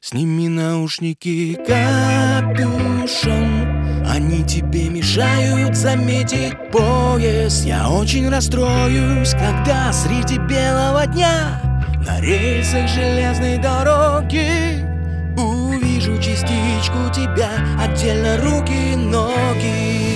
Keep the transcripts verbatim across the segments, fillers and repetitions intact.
Сними наушники, капюшон, они тебе мешают заметить поезд. Я очень расстроюсь, когда среди белого дня на рельсах железной дороги увижу частичку тебя, отдельно руки, ноги.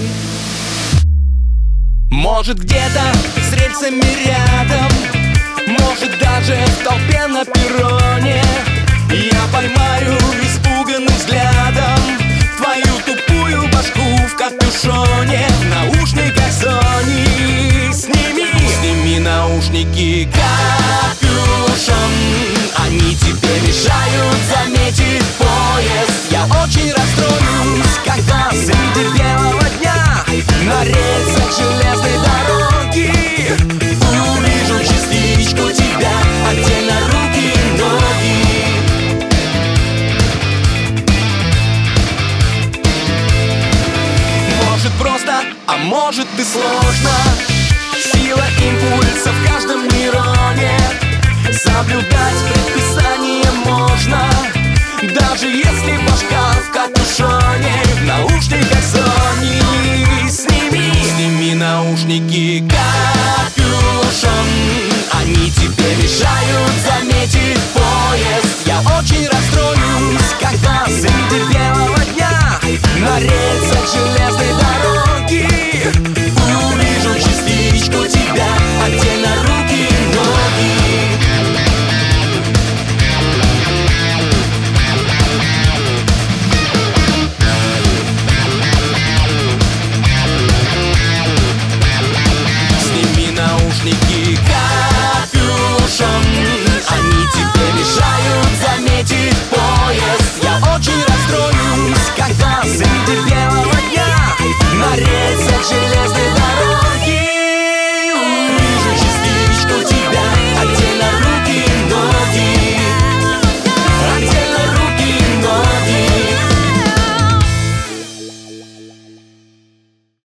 Может, где-то с рельсами рядом, может, даже в толпе на перроне я поймаю испуганным взглядом твою тупую башку в капюшоне. В наушниках Sony сними, сними наушники, капюшон, они тебе мешают заметить поезд. Я очень расстроюсь, когда среди белого дня на рельсах железной дороги увижу частичку тебя, отдельно руки, ноги. Может просто, а может и сложно, сила импульса в каждом нейроне. Соблюдать предписание можно, даже если башка в капюшоне. В наушниках Sony сними, сними наушники, капюшон, они тебе мешают заметить поезд. Я очень рад